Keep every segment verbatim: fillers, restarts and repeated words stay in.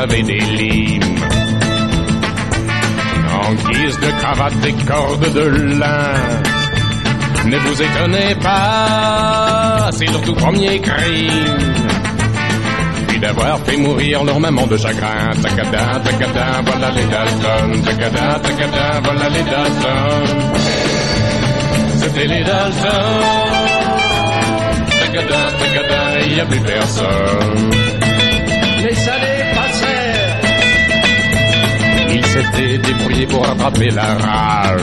avait des limes. En guise de cravate et cordes de lin. Ne vous étonnez pas, c'est leur tout premier crime. Puis d'avoir fait mourir leur maman de chagrin. Tacada, tacada, voilà les Dalton. Tacada, tacada, voilà les Dalton. C'était les Dalton. Tacada, tacada, il n'y a plus personne. Les années passèrent. Ils s'étaient débrouillés pour attraper la rage.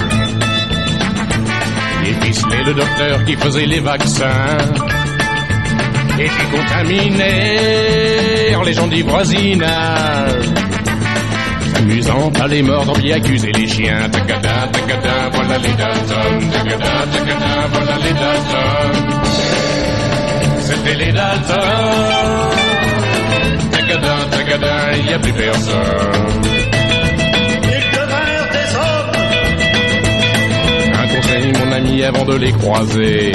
Et ficelé le docteur qui faisait les vaccins. Et puis contaminèrent les gens du voisinage. S'amusant à les mordre, puis accuser les chiens. Tacada, tacada, voilà les Dalton. Tacada, tacada, voilà les Dalton. C'était les Dalton. Tacada, tacada, il n'y a plus personne. Ils devinrent des hommes. Un conseil, mon ami, avant de les croiser.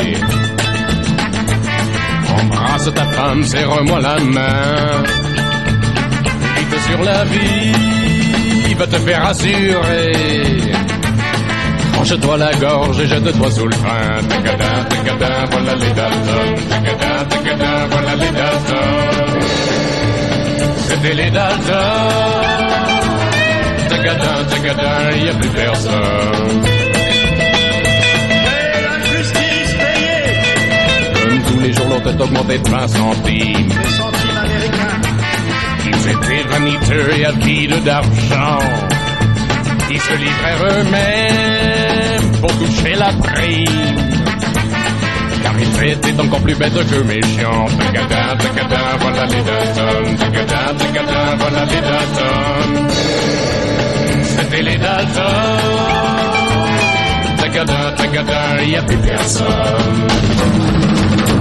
Embrasse ta femme, serre-moi la main. Vite sur la vie, va te faire assurer. Tranche-toi la gorge et jette-toi sous le frein. Tacada, tacada, voilà les Dalton. Tacada, tacada, voilà les Dalton. C'était les Dalton. Tacada, tacada, il n'y a plus personne. Et l'injustice payée. Comme tous les jours, l'on t'a augmenté de vingt centimes. Les centimes américains. Ils étaient vaniteux et avides d'argent. Ils se livrèrent eux-mêmes pour toucher la prime. Car ils étaient encore plus bêtes que méchants. Tacada, tacada, voilà les Dalton. Tacada, tacada, voilà les Dalton. C'était les Dalton. Tacada, tacada, y a plus personne.